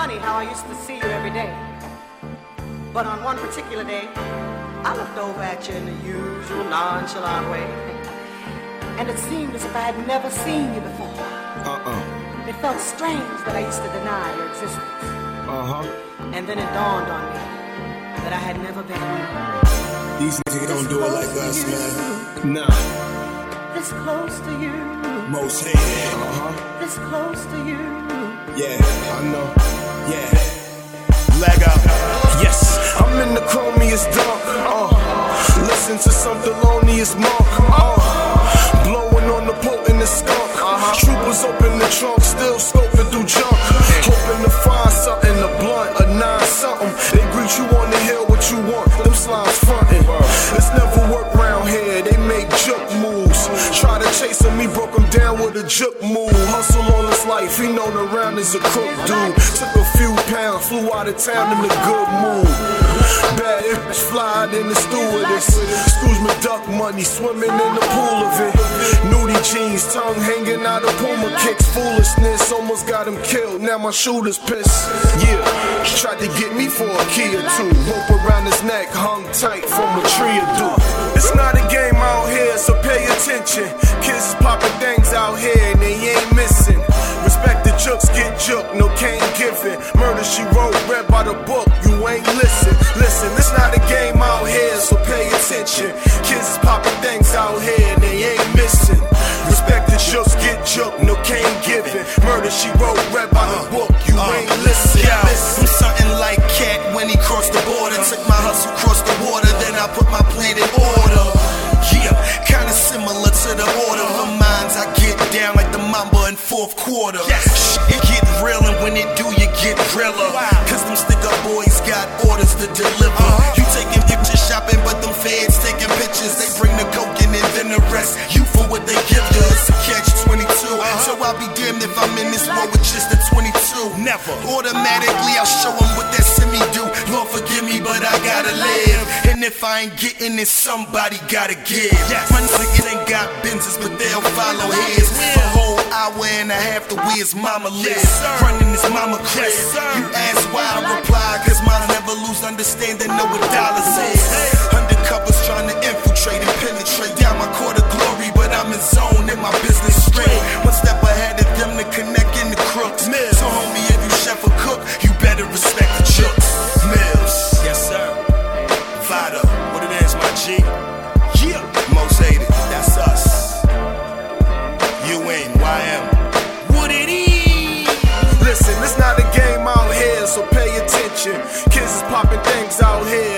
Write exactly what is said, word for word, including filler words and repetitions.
funny how I used to see you every day. But on one particular day, I looked over at you in the usual nonchalant way. And it seemed as if I had never seen you before. Uh-uh. It felt strange that I used to deny your existence. Uh-huh. And then it dawned on me that I had never been. These niggas don't do it like us, man. Nah. This close to you. Most hated. Uh-huh. This close to you. Yeah, I know. Yeah. Leg out. Yes, I'm in the chromiest dunk. Uh, listen to some Thelonious Monk. Uh, blowing on the potent skunk. Uh-huh. Troopers open the trunk, still scoping through junk. Hoping to find something, a blunt, a nine something. They greet you on the hill, what you want. Them slimes frontin'. It's never work round here. They make juke moves. Try to chase him, he broke him down with a juke move. Hustle all his life, he known around as a crook dude. Took a few pounds, flew out of town in a good mood. Bad image fly in the stewardess. Scrooge McDuck money, swimming in the pool of it. Nudie jeans, tongue hanging out of Puma kicks. Foolishness almost got him killed, now my shooter's pissed. Yeah, tried to get me for a key or two. Rope around his neck, hung tight from a tree or two. It's not a game out here, so pay attention. Kids is popping things out here and they ain't missing. Respect the jokes, get joked, no cane giving. Murder she wrote, read by the book, you ain't listen. Listen, it's not a game out here, so pay attention. Kids is popping things out here and they ain't missing. Respect the jokes, get joked, no cane giving. Murder she wrote, read by the book, you uh, ain't listen. Yo, I'm something like Cat when he crossed the border. Took my hustle across the water, then I put my plan in order. Yeah, kinda similar to the order of minds. I get down like the Mamba in fourth quarter. Yes. Shit get real, and when it do, you get realer. Cause them stick-up boys got orders to deliver. Uh-huh. You taking picture shopping, but them feds taking pictures. They bring the coke in and then the rest you for what they give you. It's a catch twenty-two. Uh-huh. So I'll be damned if I'm in this war with just a twenty-two. Never. Automatically I'll show them what that semi do. Lord forgive me, but I gotta live. And if I ain't getting it, somebody gotta give. Yes. My niggas ain't got Benzes, but they'll follow his. For a whole hour and a half the way his mama lives. Yes, running his mama crib. Yes, you ask why I reply, cause mine never lose understanding, know what dollars is. Undercovers trying to infiltrate and penetrate down my court of glory, but I'm in zone in my business straight. One step ahead of them to connect in the crooks. So homie, if you chef or cook, you better respect the chooks. Mills. Yes sir. Vada, what it is, my G. Yeah. Most hated, that's us. U N Y M. What it is? Listen, it's not a game out here, so pay attention. Kids is popping things out here